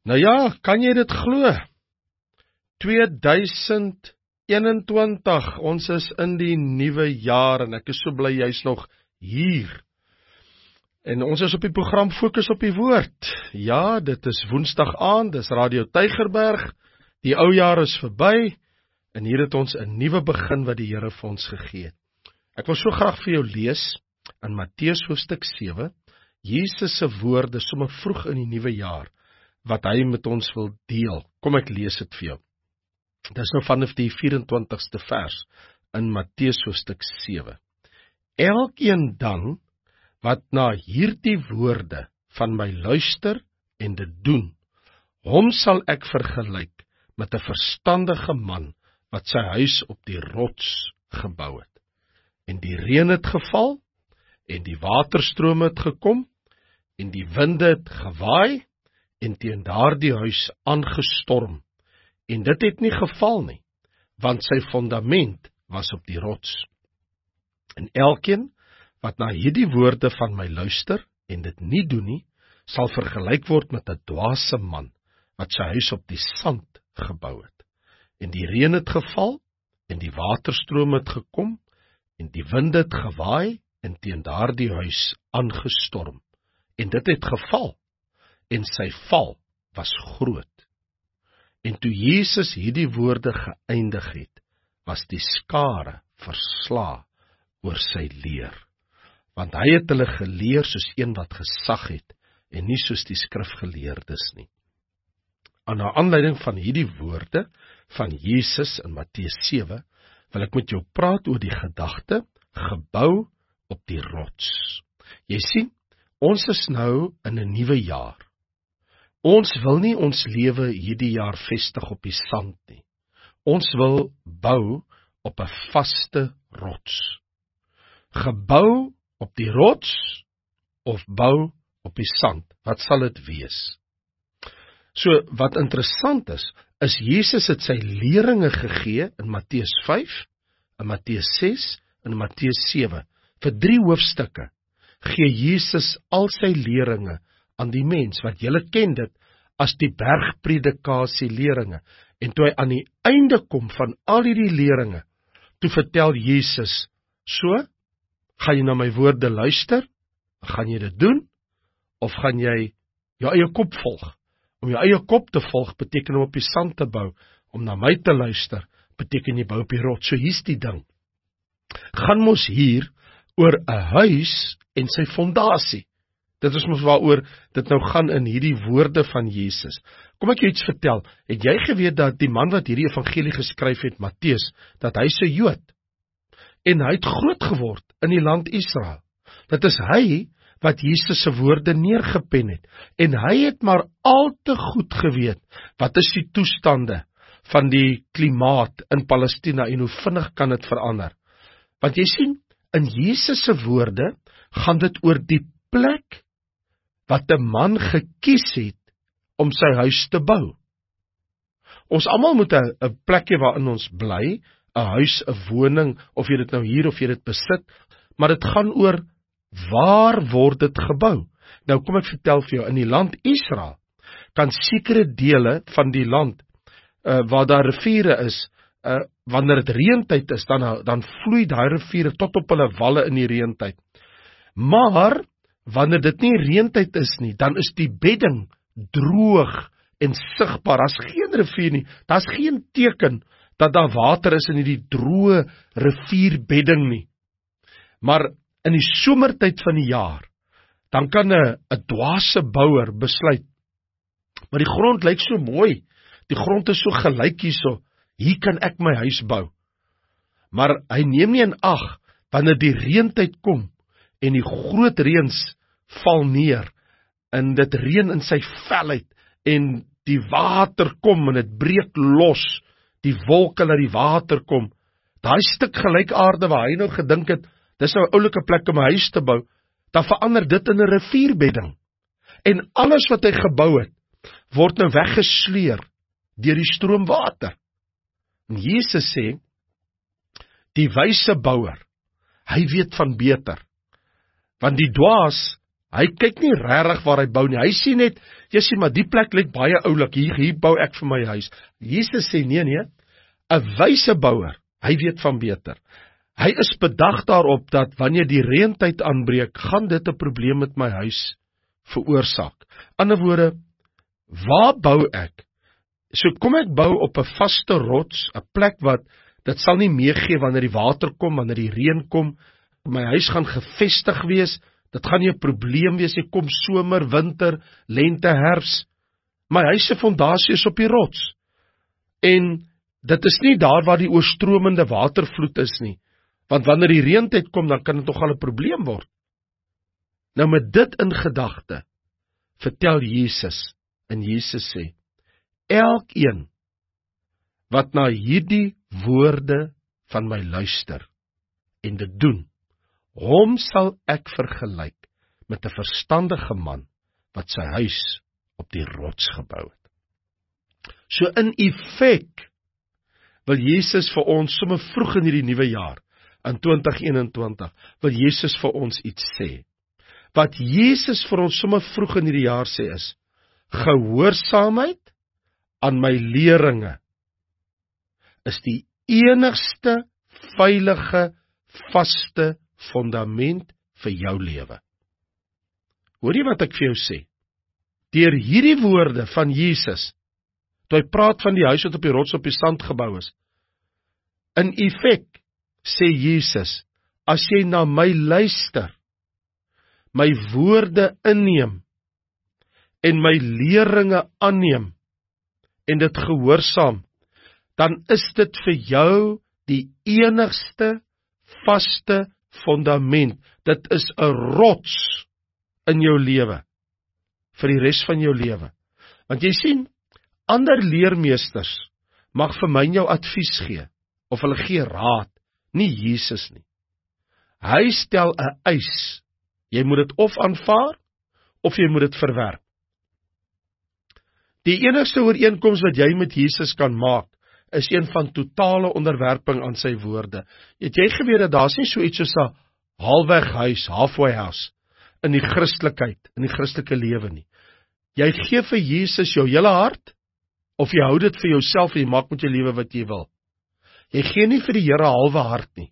Nou ja, kan jy dit glo? 2021, ons is in die nuwe jaar en ek is so bly jy's nog hier. En ons is op die program Fokus op die Woord. Ja, dit is Woensdag aand, dis Radio Tygerberg. Die ou jaar is verby en hier het ons 'n nuwe begin wat die Here vir ons gegee het. Ek wil so graag vir jou lees in Matteus hoofstuk 7, Jesus se woorde sommer vroeg in die nuwe jaar, wat hy met ons wil deel. Kom ek lees dit vir jou. Dis nou vanaf die 24ste vers in Matteus hoofstuk 7. Elkeen dan wat na hierdie woorde van my luister en dit doen, hom sal ek vergelyk met 'n verstandige man wat sy huis op die rots gebou het. En die reën het geval, en die waterstrome het gekom, en die winde het gewaai, en teen daardie huis aangestorm. En dit het nie geval nie, want sy fondament was op die rots. En elkeen wat na hierdie woorde van my luister en dit nie doen nie, sal vergelyk word met 'n dwaase man wat sy huis op die sand gebou het. En die reën het geval, en die waterstrome het gekom, en die winde het gewaai, en teen daardie huis aangestorm. En dit het geval, en sy val was groot. En toe Jesus hierdie woorde geëindig het, was die skare versla oor sy leer. Want hy het hulle geleer soos een wat gesag het, en nie soos die skrifgeleerdes nie. Aan aanleiding van hierdie woorde van Jesus in Matteus 7, wil ek met jou praat oor die gedagte, gebou op die rots. Jy sien, ons is nou in 'n nuwe jaar. Ons wil nie ons lewe hierdie jaar vestig op die sand nie. Ons wil bou op 'n vaste rots. Gebou op die rots of bou op die sand, wat sal dit wees? So, wat interessant is Jesus het sy leringe gegee in Matteus 5, in Matteus 6 en in Matteus 7. Vir 3 hoofstukke gee Jesus al sy leringe aan die mens, wat julle ken dit as die bergpredikasie leringe. En toe hy aan die einde kom van al hierdie leringe, toe vertel Jesus, so, gaan jy na my woorde luister, gaan jy dit doen, of gaan jy jou eie kop volg? Om jou eie kop te volg beteken om op die sand te bou, om na my te luister beteken jy bou op die rots. So hier's die ding. Gaan mos hier oor 'n huis en sy fondasie. Dit is mos waaroor dit nou gaan in hierdie woorde van Jesus. Kom ek jou iets vertel. Het jy geweet dat die man wat hierdie evangelie geskryf het, Matteus, dat hy's 'n Jood? En hy het groot geword in die land Israel. Dit is hy wat Jesus se woorde neergepen het. En hy het maar al te goed geweet, wat is die toestande van die klimaat in Palestina en hoe vinnig kan dit verander. Want jy sien, in Jesus se woorde gaan dit oor die plek wat 'n man gekies het om sy huis te bou. Ons almal moet 'n plekkie waarin ons bly, 'n huis, 'n woning, of jy dit nou hier of jy dit besit, maar dit gaan oor waar word dit gebou. Nou kom ek vertel vir jou, in die land Israel kan sekere dele van die land waar daar riviere is, wanneer dit reëntyd is, dan vloei daai riviere tot op hulle walle in die reëntyd. Maar wanneer dit nie reëntyd is nie, dan is die bedding droog en sigbaar. Daar's geen rivier nie. Daar's geen teken dat daar water is in hierdie droë rivierbedding nie. Maar in die somertyd van die jaar, dan kan 'n dwaase bouer besluit, maar die grond lyk so mooi, die grond is so gelyk hierso, hier kan ek my huis bou. Maar hy neem nie in ag, wanneer die reëntyd kom, en die groot reëns val neer, en dit reën in sy felheid, en die water kom, en dit breek los, die wolke laat die water kom, daai stuk gelykaarde waar hy nou gedink het, dis nou 'n oulike plek om 'n huis te bou, dan verander dit in 'n rivierbedding. En alles wat hy gebou het, word nou weggesleer deur die stroomwater. En Jesus sê, die wyse bouer, hy weet van beter. Want die dwaas, Hy kyk nie regtig waar hy bou nie. Hy sien net, jy sien maar die plek lyk baie oulik. Hier bou ek vir my huis. Jesus sê nee, 'n wyse bouer, hy weet van beter. Hy is bedag daarop dat wanneer die reëntyd aanbreek, gaan dit 'n probleem met my huis veroorsaak. Ander woorde, waar bou ek? So kom ek bou op 'n vaste rots, 'n plek wat dit sal nie meegee wanneer die water kom, wanneer die reën kom. My huis gaan gefestig wees. Dit gaan nie 'n probleem wees nie. Kom somer, winter, lente, herfs. My huis se fondasie is op die rots. En dit is nie daar waar die oorstromende watervloed is nie. Want wanneer die reëntyd kom, dan kan dit nogal 'n probleem word. Nou met dit in gedagte, vertel Jesus, en Jesus sê, elkeen wat na hierdie woorde van my luister en dit doen, hom sal ek vergelyk met 'n verstandige man wat sy huis op die rots gebou het. So in effek wil Jesus vir ons sommer vroeg in hierdie nuwe jaar, in 2021, wil Jesus vir ons iets sê. Wat Jesus vir ons sommer vroeg in hierdie jaar sê is, gehoorsaamheid aan my leringe is die enigste veilige, vaste fundament vir jou lewe. Hoor jy wat ek vir jou sê? Deur hierdie woorde van Jesus, toe hy praat van die huis wat op die rots op die sand gebou is, in effek sê Jesus, as jy na my luister, my woorde inneem en my leringe aanneem en dit gehoorsaam, dan is dit vir jou die enigste vaste fundament. Dit is 'n rots in jou lewe vir die res van jou lewe. Want jy sien, ander leermeesters mag vir my en jou advies gee of hulle gee raad, nie Jesus nie. Hy stel 'n eis. Jy moet dit of aanvaar of jy moet dit verwerp. Die enigste ooreenkoms wat jy met Jesus kan maak, is een van totale onderwerping aan sy woorde. Het jy geweet dat daar's nie so iets soos 'n halfweg huis, halfway house, in die Christelikheid, in die Christelike lewe nie. Jy gee vir Jesus jou hele hart, of jy hou dit vir jouself en jy maak met jou lewe wat jy wil. Jy gee nie vir die Here halwe hart nie.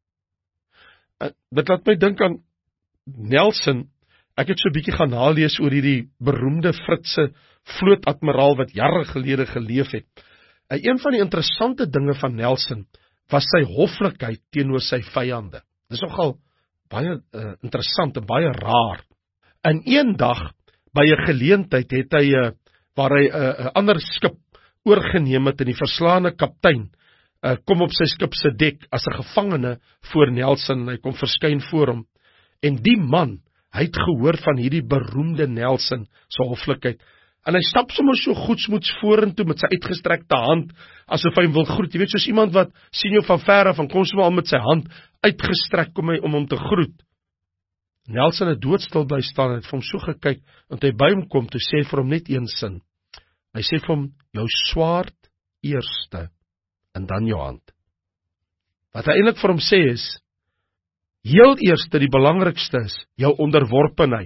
Dit laat my dink aan Nelson. Ek het so 'n bietjie gaan nalees oor hierdie beroemde Britse vlootadmiraal wat jare gelede geleef het. Een van die interessante dinge van Nelson was sy hoflikheid teenoor sy vyande. Dis nogal baie interessant en baie raar. In een dag, by 'n geleentheid, het hy waar hy 'n ander skip oorgeneem het en die verslaane kaptein kom op sy skip se dek as 'n gevangene voor Nelson. Hy kom verskyn voor hom. En die man, hy het gehoor van hierdie beroemde Nelson se hoflikheid. En hy stap sommer so goedsmoeds vorentoe met sy uitgestrekte hand, asof hy hom wil groet. Jy weet, soos iemand wat sien jou van ver af en kom sommer al met sy hand uitgestrek om hom te groet. Nelson het doodstil bly staan en het vir hom so gekyk, en toe hy by hom kom, toe sê hy vir hom net een sin. Hy sê vir hom, jou swaard eerste, en dan jou hand. Wat hy eintlik vir hom sê is, heel eerste, die belangrikste is, jou onderworpenheid.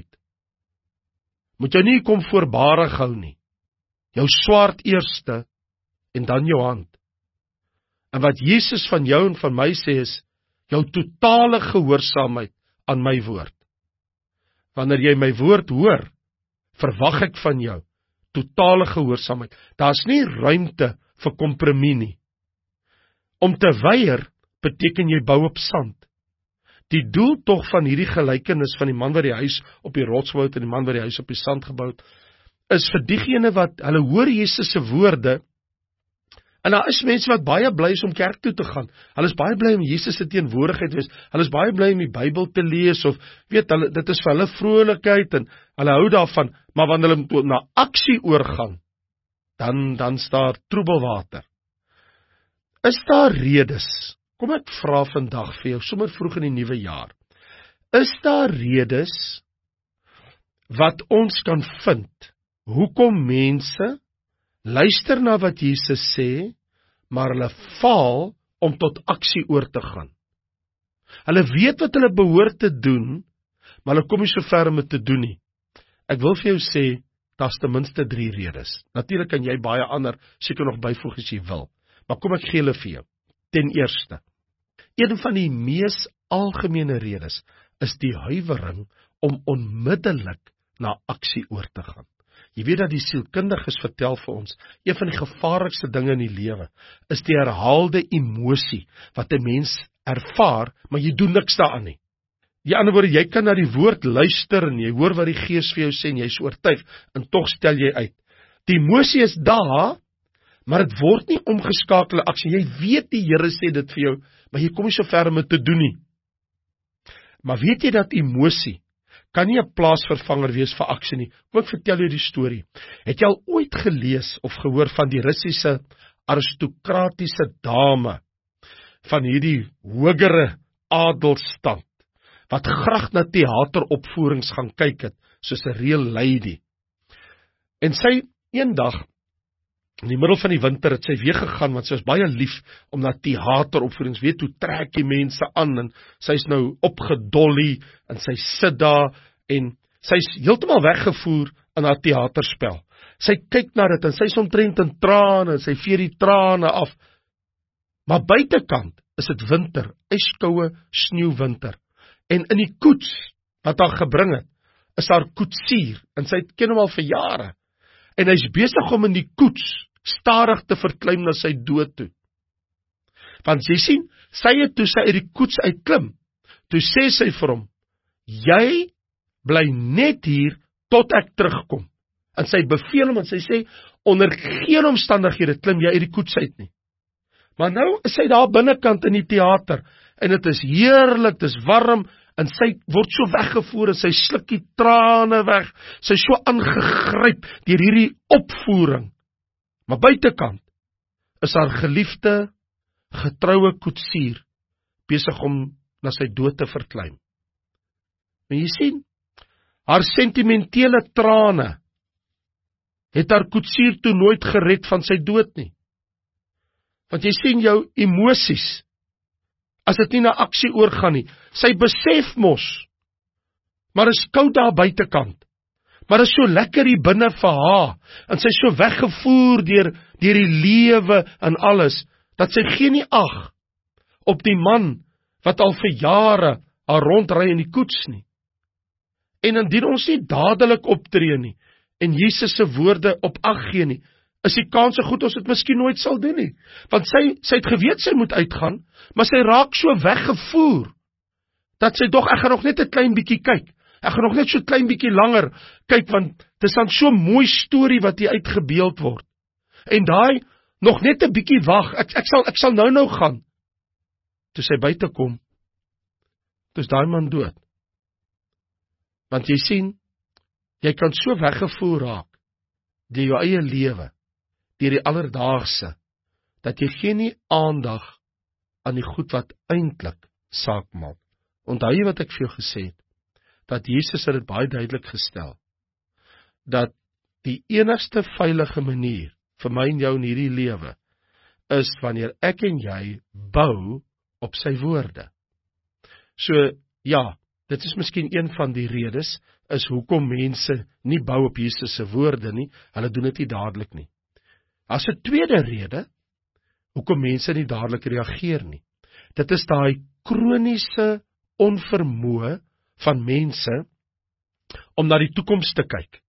Moet jou nie kom voorbarig hou nie. Jou swaard eerste, en dan jou hand. En wat Jesus van jou en van my sê is, jou totale gehoorsaamheid aan my woord. Wanneer jy my woord hoor, verwag ek van jou totale gehoorsaamheid. Daar's nie ruimte vir kompromie nie. Om te weier beteken jy bou op sand. Die doel tog van hierdie gelykenis van die man wat die huis op die rots bou het en die man wat die huis op die sand gebou het, is vir diegene wat hulle hoor Jesus se woorde. En daar is mense wat baie bly is om kerk toe te gaan. Hulle is baie bly om Jesus se teenwoordigheid te wees. Hulle is baie bly om die Bybel te lees of weet hulle, dit is vir hulle vrolikheid en hulle hou daarvan, maar wanneer hulle na aksie oorgaan, dan staan troebelwater. Is daar redes? Kom ek vra vandag vir jou, sommer vroeg in die nuwe jaar. Is daar redes wat ons kan vind, hoekom mense luister na wat Jesus sê, maar hulle faal om tot aksie oor te gaan? Hulle weet wat hulle behoort te doen, maar hulle kom nie so ver om dit te doen nie. Ek wil vir jou sê, daar's ten minste 3 redes. Natuurlik kan jy baie ander seker nog byvoeg as jy wil, maar kom ek gee hulle vir jou. Ten eerste, een van die mees algemene redes is die huiwering om onmiddellik na aksie oor te gaan. Jy weet dat die sielkundiges vertel vir ons, een van die gevaarlikste dinge in die lewe is die herhaalde emosie wat 'n mens ervaar, maar jy doen niks daaraan nie. Die ander woorde, jy kan na die woord luister en jy hoor wat die Gees vir jou sê en jy is oortuig en tog stel jy uit. Die emosie is daar, maar dit word nie omgeskakel in aksie. Jy weet die Here sê dit vir jou, maar jy kom nie so ver om dit te doen nie. Maar weet jy dat emosie kan nie 'n plaasvervanger wees vir aksie nie? Kom ek vertel jou die storie. Het jy al ooit gelees of gehoor van die Russiese aristokratiese dame van hierdie hogere adelstand wat graag na teateropvoerings gaan kyk het, soos 'n real lady. En sy eendag, in die middel van die winter, het sy weer gegaan, want sy was baie lief om na teateropvoerings, weet hoe trek die mense aan, en sy is nou opgedolly, en sy sit daar, en sy is heeltemal weggevoer in haar teaterspel. Sy kyk na dit, en sy is omtrent in trane, en sy vee die trane af, maar buitekant is dit winter, yskoue sneeuwwinter, en in die koets wat haar gebring het, is haar koetsier, en sy ken hom al vir jare, en hy is besig om in die koets stadig te verklim na sy dood toe. Want jy sien, sy het toe sy uit die koets uitklim, toe sê sy vir hom, jy bly net hier tot ek terugkom. En sy beveel hom en sy sê, onder geen omstandighede klim jy uit die koets uit nie. Maar nou is sy daar binnekant in die teater, en dit is heerlik, dit is warm, en sy word so weggevoer, en sy sluk die trane weg, sy is so aangegryp deur hierdie opvoering. Maar buitekant is haar geliefde, getroue koetsier besig om na sy dood te verklim. Maar jy sien, haar sentimentele trane het haar koetsier toe nooit gered van sy dood nie. Want jy sien jou emosies, as dit nie na aksie oorgaan nie, sy besef mos, maar is koud daar buitekant, maar is so lekker hier binne vir haar, en sy is so weggevoer deur die lewe en alles, dat sy gee nie ag op die man, wat al vir jare haar rondry in die koets nie. En indien ons nie dadelik optree nie, en Jesus se woorde op ag gee nie, is die kans so goed ons dit miskien nooit sal doen nie. Want sy het geweet sy moet uitgaan, maar sy raak so weggevoer, dat sy dog, ek gaan nog net 'n klein bietjie kyk, ek gaan nog net so klein bietjie langer kyk, want dit is dan so mooi storie wat hier uitgebeeld word. En daai, nog net 'n bietjie wag, ek sal nou gaan. Toe sy buite kom, toe is daai man dood. Want jy sien, jy kan so weggevoer raak, deur jou eie lewe, deur die alledaagse, dat jy gee nie aandag aan die goed wat eintlik saak maak. Onthou jy wat ek vir jou gesê het, dat Jesus het dit baie duidelik gestel, dat die enigste veilige manier vir my en jou in hierdie lewe, is wanneer ek en jy bou op sy woorde. So, ja, dit is miskien een van die redes, is hoekom mense nie bou op Jesus se woorde nie, hulle doen dit nie dadelik nie. As 'n tweede rede, hoekom mense nie dadelik reageer nie, dit is daai kroniese onvermoë van mense om na die toekoms te kyk.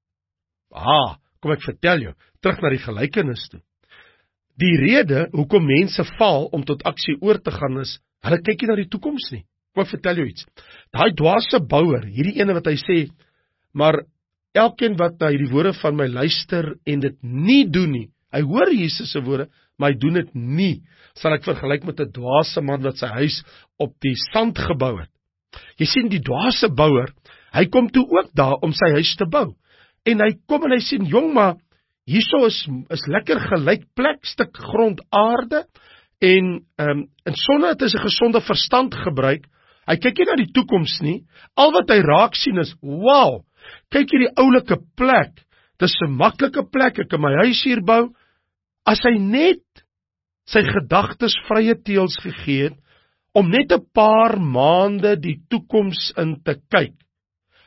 Kom ek vertel jou, terug na die gelykenis toe. Die rede hoekom mense faal om tot aksie oor te gaan is, hulle kyk nie na die toekoms nie. Kom ek vertel jou iets. Daai dwaase bouer, hierdie ene wat hy sê, maar elkeen wat na hierdie woorde van my luister en dit nie doen nie, hy hoor Jesus se woorde, maar hy doen dit nie, sal ek vergelyk met 'n dwaase man wat sy huis op die sand gebou het. Jy sien, die dwaase bouer, hy kom toe ook daar om sy huis te bou. En hy kom en hy sien, jong, maar hierso is lekker gelyk plek, stuk grond aarde, en sonder dat hy sy gesonde verstand gebruik, hy kyk nie na die toekoms nie, al wat hy raak sien is, wow, kyk hierdie oulike plek, dis 'n maklike plek, ek kan my huis hier bou. As hy net sy gedagtes vrye teels gegee het, om net 'n paar maande die toekoms in te kyk,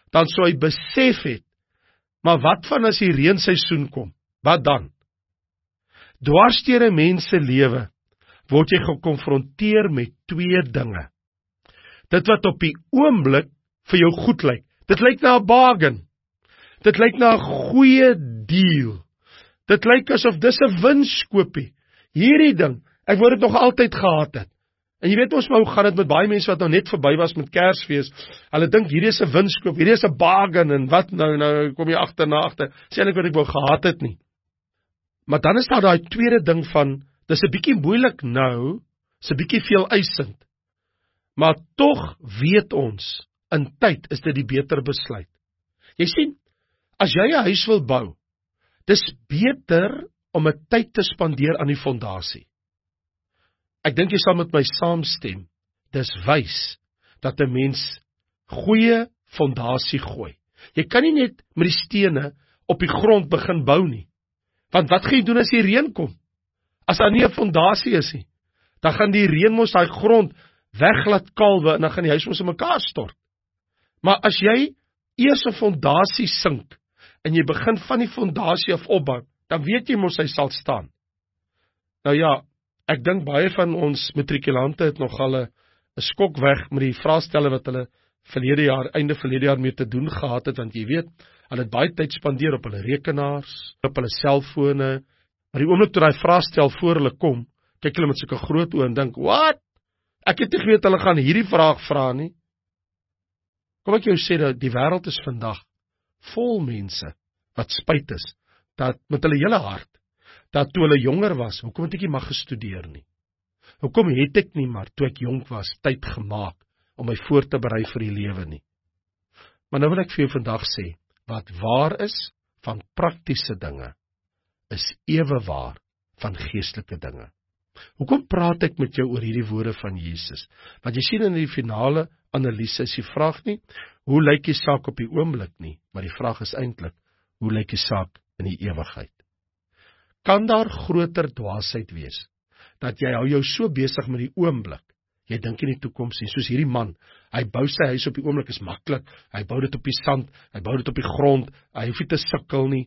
dan sou hy besef het, maar wat van as die reenseisoen kom? Wat dan? Dwars deur 'n mens se lewe word jy gekonfronteer met twee dinge. Dit wat op die oomblik vir jou goed lyk. Dit lyk na 'n bargain. Dit lyk na 'n goeie deal. Dit lyk asof dis 'n winskoopie. Hierdie ding, ek wou dit nog altyd gehad het. En jy weet ons maar hoe gaan dit met baie mense wat nou net verby was met Kersfees. Hulle dink hierdie is 'n winskoop, hierdie is 'n bargain en wat nou kom jy agter. Sê eintlik wat ek wou gehad het nie. Maar dan is daar daai tweede ding van, dis 'n bietjie moeilik nou, is 'n bietjie veel eisend. Maar tog weet ons, in tyd is dit die beter besluit. Jy sien, as jy 'n huis wil bou, dis beter om 'n tyd te spandeer aan die fondasie. Ek dink jy sal met my saamstem, dis wys dat 'n mens goeie fondasie gooi. Jy kan nie net met die stene op die grond begin bou nie. Want wat gaan jy doen as die reën kom? As daar nie 'n fondasie is nie, dan gaan die reën mos daai grond weglaat kalwe en dan gaan die huis mos in mekaar stort. Maar as jy eers 'n fondasie sink en jy begin van die fondasie af opbou, dan weet jy mos hy sal staan. Nou ja, ek dink baie van ons matrikulante het nogal 'n skok weg met die vraestelle wat hulle einde verlede jaar mee te doen gehad het, want jy weet, hulle het baie tyd spandeer op hulle rekenaars, op hulle selfone, maar die oomblik toe daai vraestel voor hulle kom, kyk hulle met sulke groot oë en dink, "Wat? Ek het nie geweet hulle gaan hierdie vraag vra nie." Kom ek jou sê dat die wêreld is vandag vol mense wat spyt is, dat met hulle hele hart, dat toe hulle jonger was, hoekom het ek nie mag gestudeer nie? Hoekom het ek nie maar, toe ek jonk was, tyd gemaak om my voor te berei vir die lewe nie? Maar nou wil ek vir jou vandag sê, wat waar is van praktiese dinge, is ewe waar van geestelike dinge. Hoekom praat ek met jou oor hierdie woorde van Jesus? Want jy sien in die finale analise is die vraag nie, hoe lyk die saak op die oomblik nie, maar die vraag is eintlik, hoe lyk die saak in die ewigheid? Kan daar groter dwaasheid wees, dat jy hou jou so besig met die oomblik, jy dink in die toekoms nie, soos hierdie man, hy bou sy huis op die oomblik, is maklik, hy bou dit op die sand, hy bou dit op die grond, hy hoef nie te sukkel nie.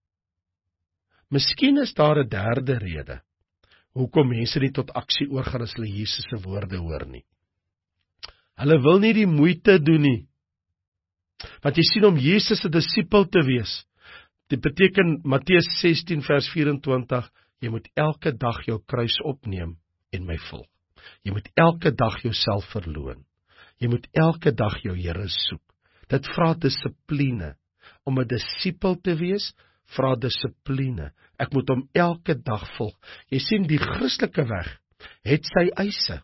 Miskien is daar 'n derde rede, hoekom mense nie tot aksie oorgaan as hulle Jesus se woorde hoor nie. Hulle wil nie die moeite doen nie. Want jy sien, om Jesus se disipel te wees, dit beteken Matteus 16 vers 24, jy moet elke dag jou kruis opneem en my volg. Jy moet elke dag jouself verloon. Jy moet elke dag jou Here soek. Dit vra dissipline. Om 'n disipel te wees, vra dissipline. Ek moet hom elke dag volg. Jy sien, die Christelike weg het sy eise.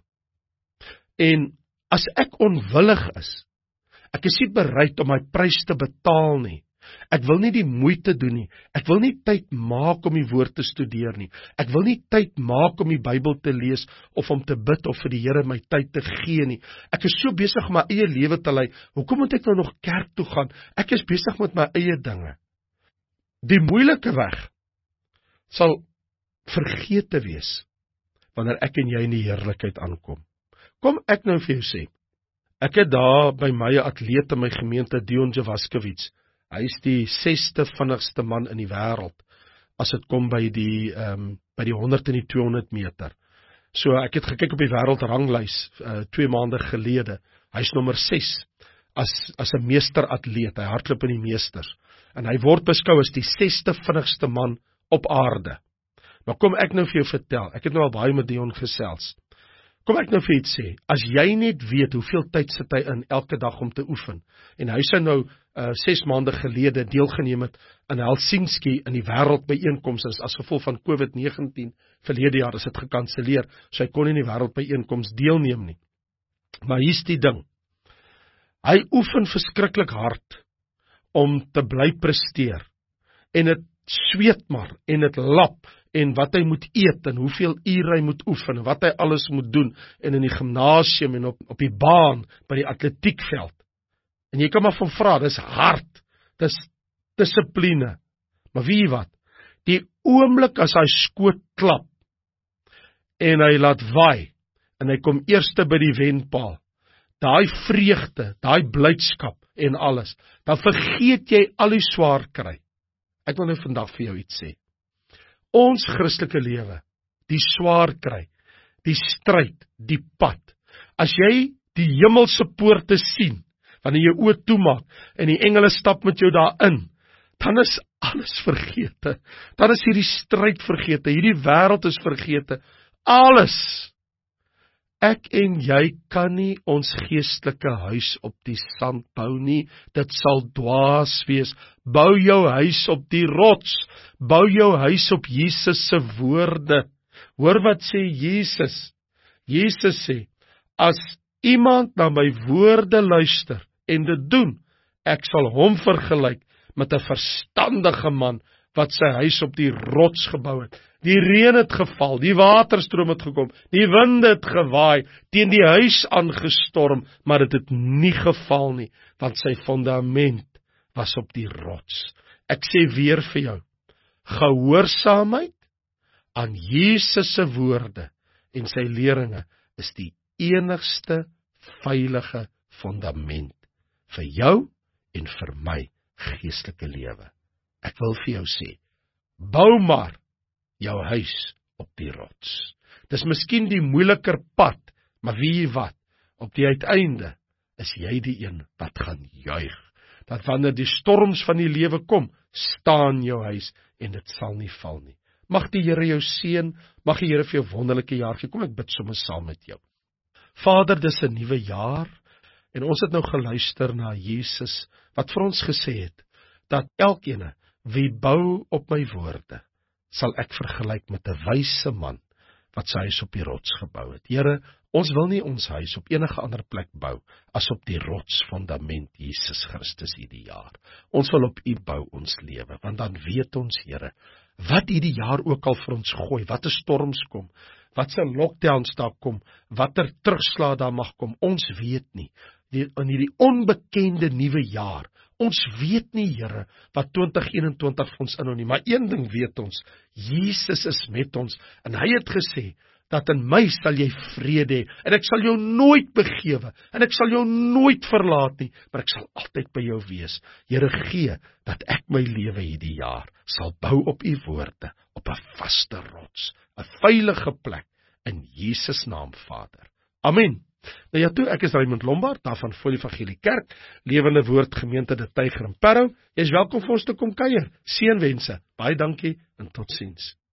En as ek onwillig is, ek is nie bereid om my prys te betaal nie. Ek wil nie die moeite doen nie. Ek wil nie tyd maak om die woord te studeer nie. Ek wil nie tyd maak om die Bybel te lees of om te bid of vir die Here my tyd te gee nie. Ek is so besig om my eie lewe te lei. Hoekom moet ek nou nog kerk toe gaan? Ek is besig met my eie dinge. Die moeilike weg sal vergete wees wanneer ek en jy in die heerlikheid aankom. Kom ek nou vir jou sê, ek het daar by my 'n atleet in my gemeente, Dion Javaskewitz. Hy is die 6ste vinnigste man in die wêreld as dit kom by die 100 en die 200 meter. So ek het gekyk op die wêreldranglys 2 maande gelede. Hy's nommer 6 as 'n meesteratleet. Hy hardloop in die meesters en hy word beskou as die 6ste vinnigste man op aarde. Maar kom ek nou vir jou vertel, ek het nou al baie met Dion gesels. Kom ek nou vir iets sê, as jy net weet hoeveel tyd sit hy in elke dag om te oefen, en hy sou nou 6 maande gelede deelgeneem het in Helsinki in die wêreldbyeenkoms as gevolg van COVID-19 verlede jaar is dit gekanselleer, so hy kon nie in die wêreldbyeenkoms deelneem nie. Maar hier's die ding, hy oefen verskriklik hard om te bly presteer, en dit sweet maar, en dit lap, en wat hy moet eet, en hoeveel ure hy moet oefen, en wat hy alles moet doen, en in die gimnasium, en op die baan, by die atletiekveld. En jy kan maar van vra, dis hard, dis dissipline. Maar weet jy wat? Die oomblik as hy skoot klap, en hy laat waai, en hy kom eerste by die wenpaal, daai vreugde, daai blydskap, en alles, dan vergeet jy al die swaar kry. Ek wil nou vandag vir jou iets sê. Ons Christelike lewe, die swaar kry, die stryd, die pad. As jy die hemelse poorte sien, wanneer jy oë toemaak en die engele stap met jou daarin, dan is alles vergete. Dan is hierdie stryd vergete, hierdie wêreld is vergete. Alles. Ek en jy kan nie ons geestelike huis op die sand bou nie. Dit sal dwaas wees. Bou jou huis op die rots. Bou jou huis op Jesus se woorde. Hoor wat sê Jesus? Jesus sê, as iemand na my woorde luister en dit doen, ek sal hom vergelyk met 'n verstandige man wat sy huis op die rots gebou het. Die reën het geval, die waterstroom het gekom, die winde het gewaai, teen die huis aangestorm, maar dit het nie geval nie, want sy fundament was op die rots. Ek sê weer vir jou, gehoorsaamheid aan Jesus se woorde en sy leringe is die enigste veilige fundament vir jou en vir my geestelike lewe. Ek wil vir jou sê, bou maar jou huis op die rots. Dis miskien die moeiliker pad, maar weet jy wat? Op die uiteinde is jy die een wat gaan juig. Dat wanneer die storms van die lewe kom, staan jou huis en dit sal nie val nie. Mag die Here jou seën, mag die Here vir jou wonderlike jaar gee. Kom ek bid sommer saam met jou. Vader, dis 'n nuwe jaar en ons het nou geluister na Jesus wat vir ons gesê het dat elkeen wie bou op my woorde, sal ek vergelyk met 'n wyse man wat sy huis op die rots gebou het. Here, ons wil nie ons huis op enige ander plek bou as op die rotsfundament Jesus Christus hierdie jaar. Ons wil op U bou ons lewe, want dan weet ons, Here, wat hierdie jaar ook al vir ons gooi, watter storms kom, wat se lockdowns daar kom, watter terugslag daar mag kom, ons weet nie. In hierdie onbekende nuwe jaar, ons weet nie, Here, wat 2021 vir ons inhou nie, maar een ding weet ons, Jesus is met ons, en hy het gesê, dat in my sal jy vrede hê, en ek sal jou nooit begewe, en ek sal jou nooit verlaat nie, maar ek sal altyd by jou wees. Here, gee, dat ek my lewe hierdie jaar sal bou op U woorde, op 'n vaste rots, 'n veilige plek, in Jesus naam, Vader. Amen. Nou ja toe, ek is Raymond Lombard, daar van Volle Evangelie Kerk, Lewende Woord Gemeente De Tyger in Parow. Jy is welkom vir ons te kom kuier. Seënwense. Baie dankie en totsiens.